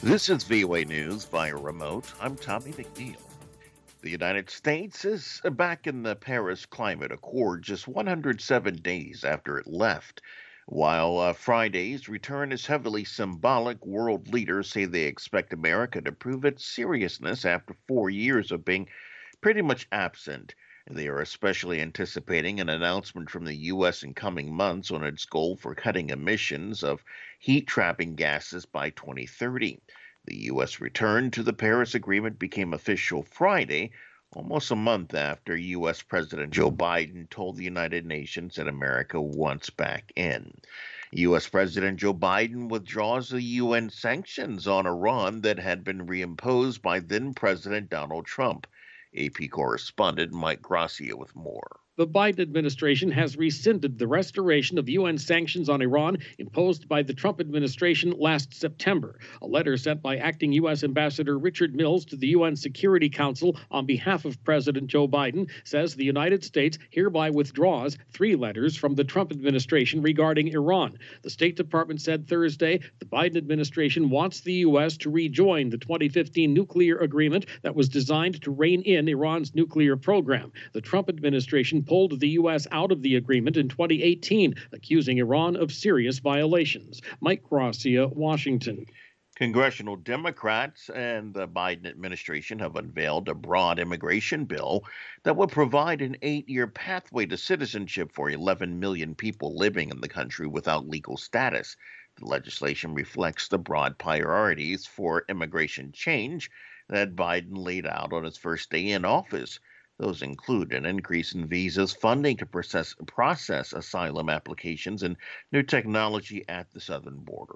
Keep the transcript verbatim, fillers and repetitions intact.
This is V O A News via remote. I'm Tommy McNeil. The United States is back in the Paris Climate Accord just one hundred seven days after it left. While uh, Friday's return is heavily symbolic, world leaders say they expect America to prove its seriousness after four years of being pretty much absent. They are especially anticipating an announcement from the U S in coming months on its goal for cutting emissions of heat trapping gases by twenty thirty. The U S return to the Paris Agreement became official Friday, almost a month after U S. President Joe Biden told the United Nations that America wants back in. U S. President Joe Biden withdraws the U N sanctions on Iran that had been reimposed by then President Donald Trump. A P correspondent Mike Gracia with more. The Biden administration has rescinded the restoration of U N sanctions on Iran imposed by the Trump administration last September. A letter sent by acting U S. Ambassador Richard Mills to the U N Security Council on behalf of President Joe Biden says the United States hereby withdraws three letters from the Trump administration regarding Iran. The State Department said Thursday the Biden administration wants the U S to rejoin the twenty fifteen nuclear agreement that was designed to rein in Iran's nuclear program. The Trump administration pulled the U S out of the agreement in twenty eighteen, accusing Iran of serious violations. Mike Gracia, Washington. Congressional Democrats and the Biden administration have unveiled a broad immigration bill that would provide an eight-year pathway to citizenship for eleven million people living in the country without legal status. The legislation reflects the broad priorities for immigration change that Biden laid out on his first day in office. Those include an increase in visas, funding to process, process asylum applications, and new technology at the southern border.